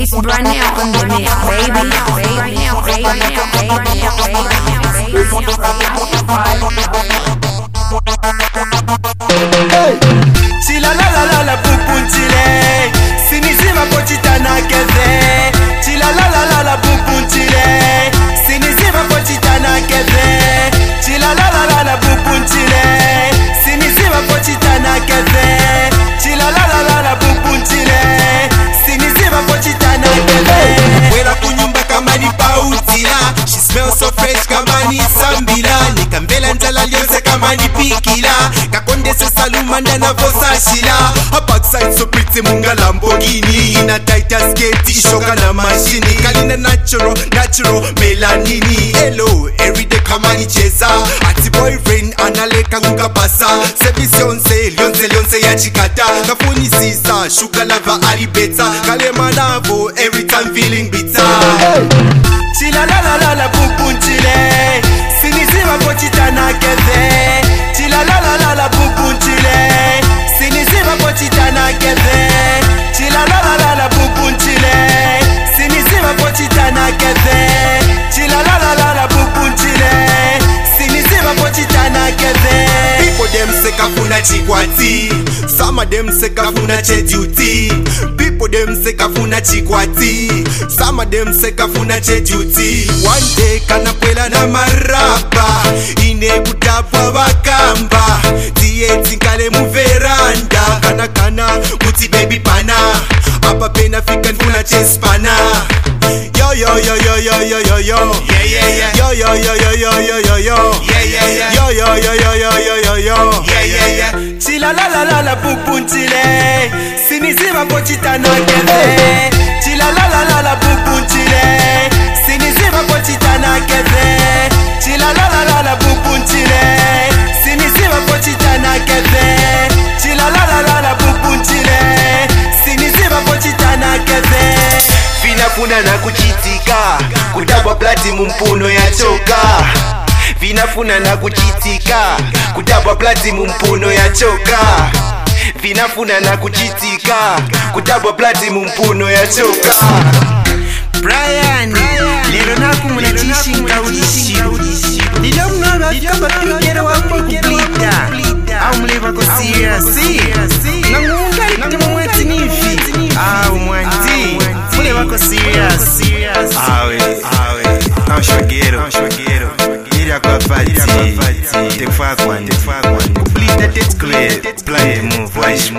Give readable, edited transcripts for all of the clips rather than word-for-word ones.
It's Brunel on the mix, Chila la la la la pupuntile, sinizima pochita na keve. Chila la la la la pupuntile, sinizima pochita na keve. Chila la la la la pupuntile, sinizima pochita na keve. Chila la la la la pupuntile, sinizima pochita na keve. Wela kunyumba kama ni pautila, she smells so fresh kama ni sambila. Nikambela njala lyonse kama ni pikila, kakondese salumanda na vosashila. Her backside so pretty munga Lamborghini, ina tight skate ishoka na mashini. Kalina natural melanini. Hello everyday kama ni cheza, ati boyfriend analeka nguka pasa. Service lyonse ya chikata, kafuni sisa shuka lava alibeta. Kale manavo every time feeling bitter. Chila la la la la pupuntile, sinizima pochita na keve. Chila la la la la pupuntile, sinizima pochita na keve. Chila la la la la pupuntile, sinizima pochita na keve. Chila la la la la pupuntile, sinizima pochita na keve. People them say kafuna chikwati, some of them say kafuna cheduty. People them say kafuna chikwati, some of them say kafuna cheduty. One day kana kwela na maraba, ine kutapwa bakamba. Tieti nkale mu veranda, kana muti baby pana. Apa pena fika nfuna chespana. Yo yo yo yo yo yo yo yo, yeah yeah yeah. Yo yo yo yo yo yo yo yo, yeah yeah yeah. Yo yo yo yo yo yo yo yo, yeah yeah yeah. Chila la la la la pupuntile, sinizima pochita na keve. Chila la la la la pupuntile, sinizima pochita na keve. Chila la la la la pupuntile, sinizima pochita na keve. Chila la la la la pupuntile, sinizima pochita na keve. Vinafuna na kuchitika, kudabwa platinum mpuno ya choka. Vinafuna na kuchitika, kudabwa platinum mpuno ya choka. Vinafuna na kuchitika, kudabwa platinum mpuno ya choka. Brian, lero naku mulichishinga ulishiru. Lilo mnora fika bapigero wa kukuplita, au mleva ko serious. Nangunga itimu weti nifi, au mwanzi mleva ko serious. Awe não chogueiro, ira com a fati, te fa quando, complete that clear, play move, voice.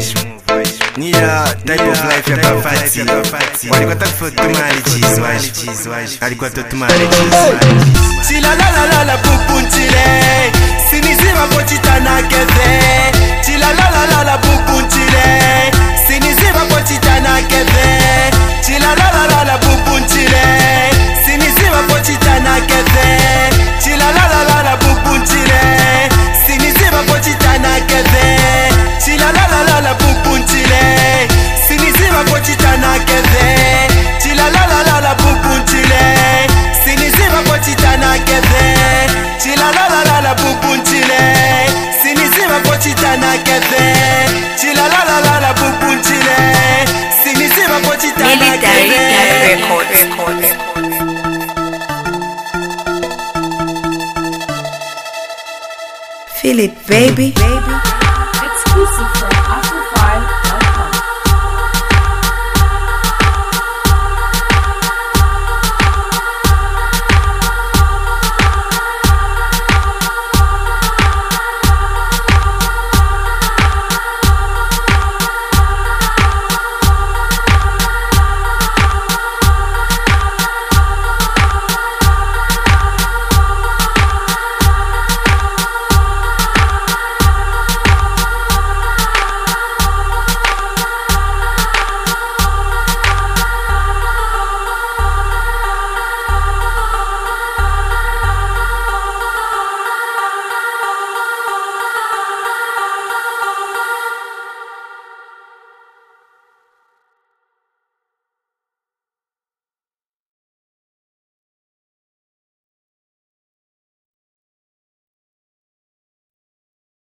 Nira type of life ya kwa fati, walikuwa tafuta tumari cheese, walikuwa tumari cheese. Chila la la la la pupuntile, sinizima pochita na keve. Chila la la la la pupuntile, sinizima pochita na keve. Chila la la la la pupuntile, sinizima pochita na keve. Chila la la la la pupuntile, sinizima pochita na keve. Chila la la la la pupuntile, sinizima pochita na keve. Chila la la la la pupuntile, sinizima pochita na keve. Chila la la la la pupuntile, sinizima pochita na keve. Chila la la la la pupuntile, sinizima pochita na keve. Feel it, baby.